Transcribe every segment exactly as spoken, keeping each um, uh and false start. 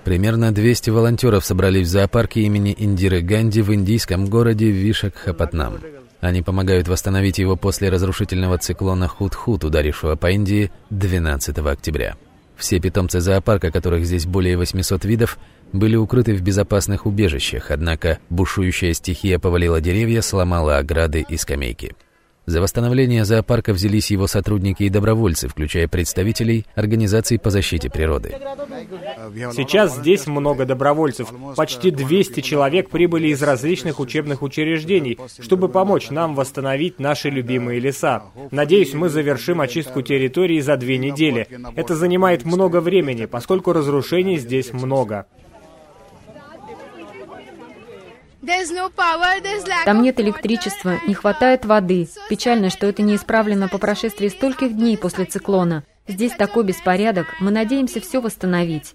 Примерно двести волонтеров собрались в зоопарке имени Индиры Ганди в индийском городе Вишакхапатнам. Они помогают восстановить его после разрушительного циклона Худхуд, ударившего по Индии двенадцатого октября. Все питомцы зоопарка, которых здесь более восьмисот видов, были укрыты в безопасных убежищах, однако бушующая стихия повалила деревья, сломала ограды и скамейки. За восстановление зоопарка взялись его сотрудники и добровольцы, включая представителей организаций по защите природы. Сейчас здесь много добровольцев. Почти двести человек прибыли из различных учебных учреждений, чтобы помочь нам восстановить наши любимые леса. Надеюсь, мы завершим очистку территории за две недели. Это занимает много времени, поскольку разрушений здесь много. Там нет электричества, не хватает воды. Печально, что это не исправлено по прошествии стольких дней после циклона. Здесь такой беспорядок, мы надеемся все восстановить.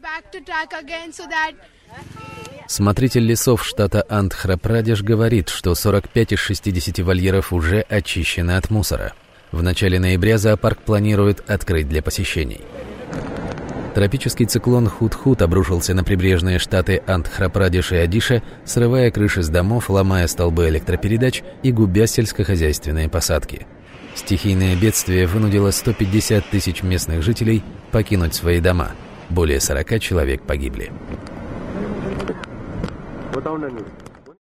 Смотритель лесов штата Андхра-Прадеш говорит, что сорок пять из шестидесяти вольеров уже очищены от мусора. В начале ноября зоопарк планирует открыть для посещений. Тропический циклон Худхуд обрушился на прибрежные штаты Андхра-Прадеш и Одиша, срывая крыши с домов, ломая столбы электропередач и губя сельскохозяйственные посадки. Стихийное бедствие вынудило сто пятьдесят тысяч местных жителей покинуть свои дома. Более сорока человек погибли.